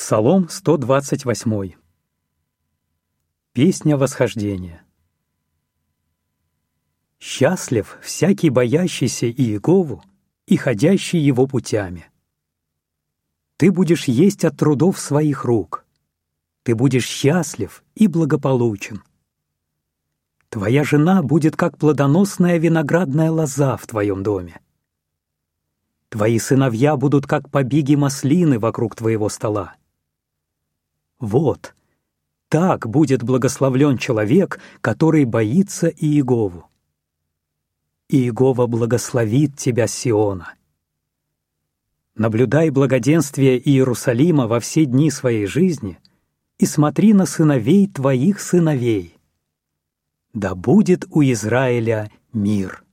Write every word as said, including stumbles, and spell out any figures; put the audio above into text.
Псалом сто двадцать восемь. Песня восхождения. Счастлив всякий боящийся Иегову и ходящий его путями. Ты будешь есть от трудов своих рук. Ты будешь счастлив и благополучен. Твоя жена будет как плодоносная виноградная лоза в твоем доме. Твои сыновья будут как побеги маслины вокруг твоего стола. Вот, так будет благословлен человек, который боится Иегову. Иегова благословит тебя с Сиона. Наблюдай благоденствие Иерусалима во все дни своей жизни и смотри на сыновей твоих сыновей. Да будет у Израиля мир.